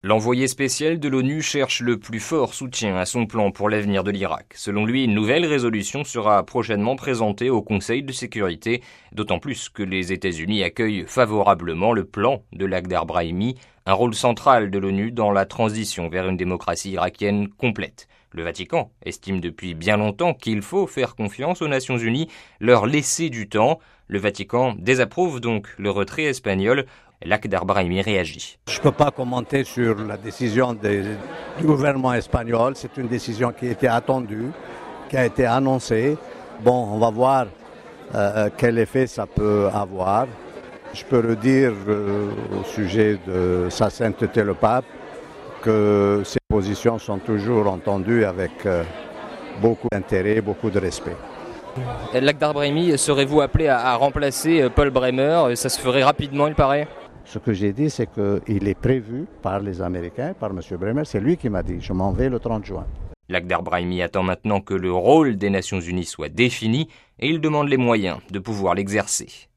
L'envoyé spécial de l'ONU cherche le plus fort soutien à son plan pour l'avenir de l'Irak. Selon lui, une nouvelle résolution sera prochainement présentée au Conseil de sécurité, d'autant plus que les États-Unis accueillent favorablement le plan de Lakhdar Brahimi, un rôle central de l'ONU dans la transition vers une démocratie irakienne complète. Le Vatican estime depuis bien longtemps qu'il faut faire confiance aux Nations Unies, leur laisser du temps. Le Vatican désapprouve donc le retrait espagnol. Lakhdar Brahimi réagit. Je ne peux pas commenter sur la décision du gouvernement espagnol. C'est une décision qui a été attendue, qui a été annoncée. Bon, on va voir quel effet ça peut avoir. Je peux redire au sujet de Sa Sainteté le Pape que ces positions sont toujours entendues avec beaucoup d'intérêt, beaucoup de respect. Lakhdar Brahimi, serez-vous appelé à remplacer Paul Bremer? Ça se ferait rapidement, il paraît. Ce que j'ai dit, c'est qu'il est prévu par les Américains, par M. Bremer. C'est lui qui m'a dit « je m'en vais le 30 juin ». Lakhdar Brahimi attend maintenant que le rôle des Nations Unies soit défini et il demande les moyens de pouvoir l'exercer.